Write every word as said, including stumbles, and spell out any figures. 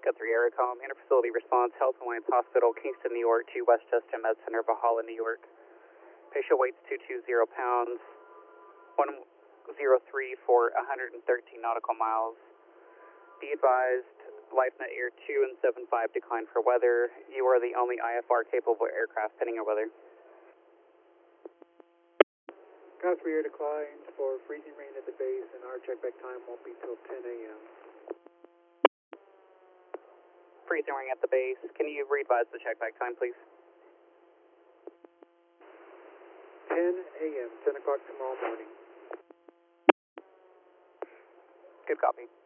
Alaska three Aerocom, interfacility response, Health Alliance Hospital, Kingston, New York, to Westchester Med Center, Valhalla, New York. Patient weights two hundred twenty pounds, one oh three for one hundred thirteen nautical miles. Be advised, LifeNet Air two and seven five decline for weather. You are the only I F R capable aircraft pending your weather. Osprey Air declines for freezing rain at the base, and our checkback time won't be till ten A M Freezing rain at the base. Can you re-advise the checkback time, please? ten A M, ten o'clock tomorrow morning. Good copy.